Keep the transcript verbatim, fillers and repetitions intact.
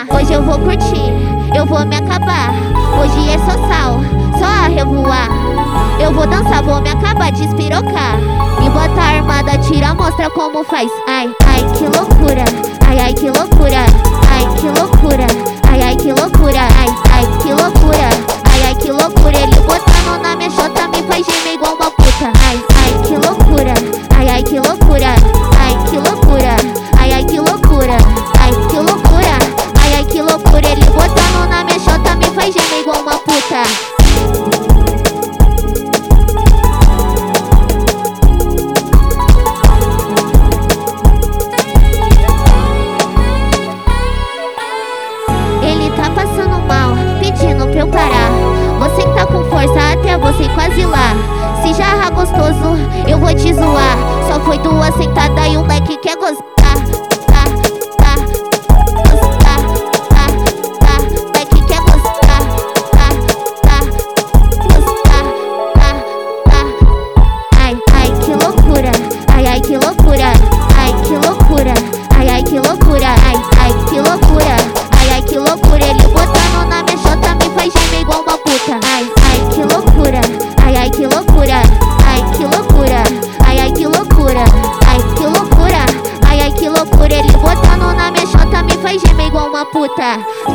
Ah, hoje eu vou curtir, eu vou me acabar. Hoje é só sal, só a revoar. Eu vou dançar, vou me acabar de espirocar. Me bota armada, tira, mostra como faz. Ai, ai, que loucura. Ai, ai, que loucura. Ai, que loucura. Ai, ai, que loucura. Ai, ai, que loucura. Ai, ai, que loucura. Ele botando na minha chota me faz gemer igual uma puta. Ai, ai, que loucura. Ai, ai, que loucura. Ai, que loucura. Ai, ai, que loucura. Ai, que loucura. Ai, ai, que loucura. Ele botando na minha chota me faz gemer igual uma puta. Pra eu parar, você que tá com força até você quase lá. Se jarra gostoso, eu vou te zoar. Só foi duas sentadas e o moleque quer gostar. Tá, tá, gostar, tá, tá, moleque quer gostar. Tá, tá, gostar, tá, tá. Ai, ai, que loucura. Ai, ai, que loucura. Ai, que loucura. Ai, ai, que loucura. Ai, ai, que loucura. Ai, ai, que loucura. Ele botando na minha chota me faz gemer igual uma puta. Ai, ai, que loucura. Ai, ai, que loucura. Ai, que loucura. Ai, ai, que loucura. Ai, que loucura. Ai, ai, que loucura. Ele botando na minha chota me faz gemer igual uma puta.